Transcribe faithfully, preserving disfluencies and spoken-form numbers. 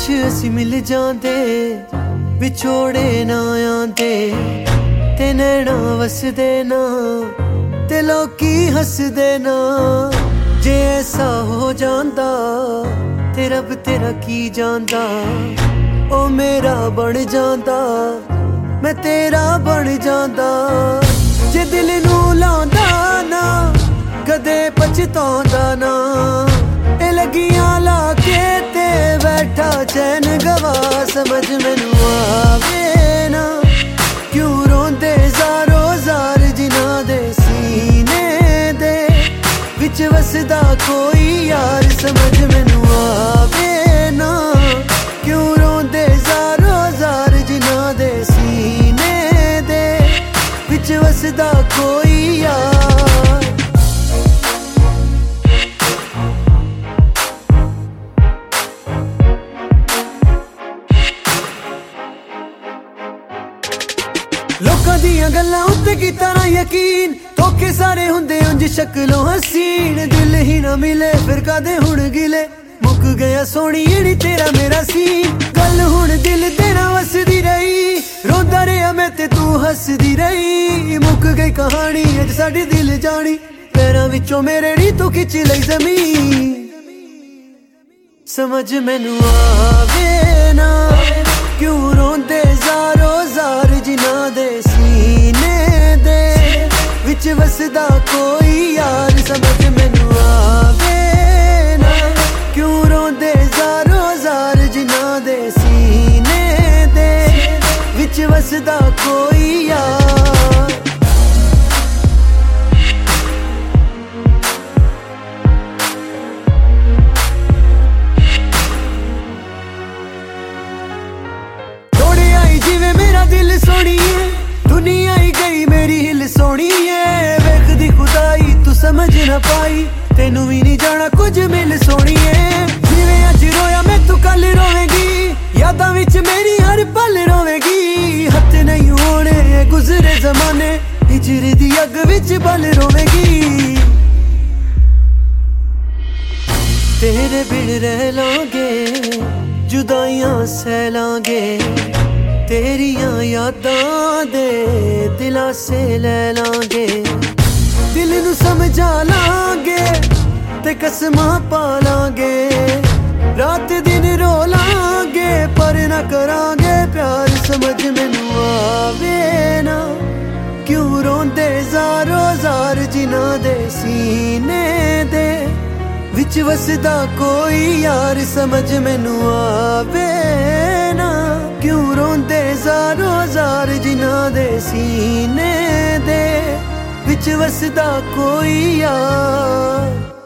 काश असी मिल जांदे विछोड़े ना आंदे ते नैना वसदे ना ते लोकी हसदे ना। जे ऐसा हो जांदा ते रब तेरा की जांदा ओ मेरा बन जांदा मैं तेरा बन जांदा। जे दिल नू लांदा ना कदे पछतांदा ना ए लगियां ला के ते बैठा चैन गवा समझ मैनू आवे ना क्यों रोंदे ज़ारो ज़ार जिन्हां दे सीने दे विच वसदा कोई यार समझ मैनू आवे ना क्यों रोंदे ज़ारो ज़ार जिन्हां दे सीने दे विच वसदा कोई यार। लोकां दियां गल्लां उत्ते कीता ना यकीन धोखे सारे हुंदे उंज शक्लों हसीन दिल ही ना मिले फिर कादे हुण गिले मुक गया सोहणीए नी तेरा मेरा सीन। गल हुण दिल तेरा वसदी रही रोंदा रहा मैं ते तू हसदी रही मुक गई कहानी अज साडी दिल जानी पैरां विचों मेरे नी तू खिच लई ज़मीन। समझ मैनू आवे ना क्यों रोंदे ज़ारो ज़ार जिन्हां दे सीने दे विच वसदा कोई यार समझ मैनू आवे ना क्यों रोंदे ज़ारो ज़ार जिन्हां दे सीने दे विच वसदा कोई यार। जिवें मेरा दिल सोहणीए दुनिया ही गई मेरी हिल सोहणीए वेखदी खुदाई तू समझ ना पाई तेनू भी नहीं जाना कुछ मिल सोहणीए। जिवें अज रोया मैं तू कल रोवेगी यादां विच मेरी हर पल रोवेगी हथ नहीं होने गुजरे जमाने हिजर दी अग विच बल रोवेगी। तेरे बिन रह लांगे जुदाइयां सह लांगे तेरियां यादां दे दिलासे ले लांगे दिल नू समझा लांगे ते कसमां पा लांगे रात दिन रो लांगे पर ना करांगे प्यार समझ मैनू आवे ना क्यों रोंदे ज़ारो ज़ार जिन्हां दे सीने दे विच वसदा कोई यार समझ मैनू आवे ना क्यों रोंदे ज़ारो ज़ार जिन्हां दे सीने दे विच वसदा कोई यार।